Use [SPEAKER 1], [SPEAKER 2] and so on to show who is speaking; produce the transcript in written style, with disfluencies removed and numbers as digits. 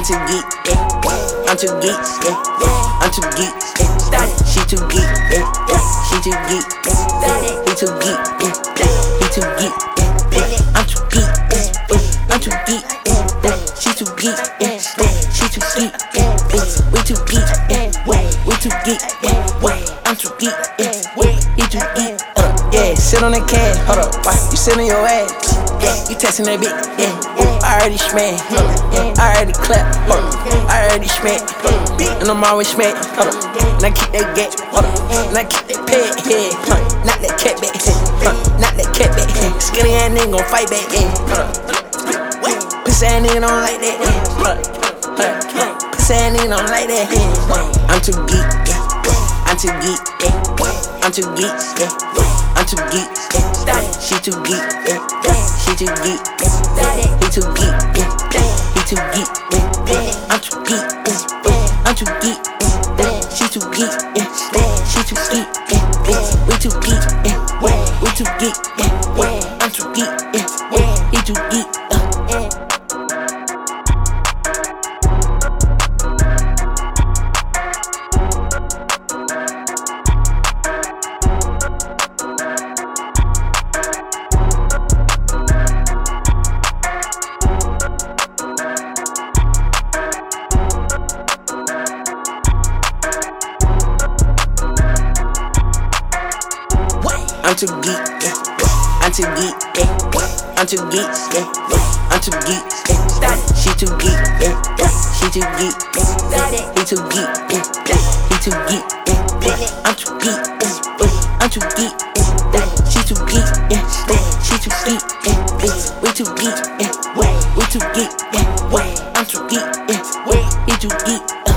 [SPEAKER 1] too geek, I'm too geek, I'm too geek, she too geek, she too geek, he too geek, he too geek, I'm too geek, I'm too geek, she too geek, she too geek, we too geek, we too geek, I'm too geek, he too geek. Yeah, sit on that cash, hold up, you sit on your ass, you testing that bitch, I already smack, I already clap, I already smack, and I'm always smack, and I keep that gat, and I keep that pad, not that cat back, not that cat back, skinny ass nigga gon' fight back, pussy ass nigga don't like that, pussy ass nigga don't like that, I'm too geek, I'm too geek, I'm too geek, I'm too geek, she too geek, she too geek, he too geek, he too geek, I'm too geek, I'm too geek, she too geek, she too geek, we too geek, we too geek, I'm too geek, he too geek. I'm too geek, I'm too geek, I'm too geek, I'm too geek, she too geek, she too geek, he too geek, he too geek, I'm too geek, I'm too geek, she too geek, she too geek, we too geek, we too geek, I'm too geek, he too geek.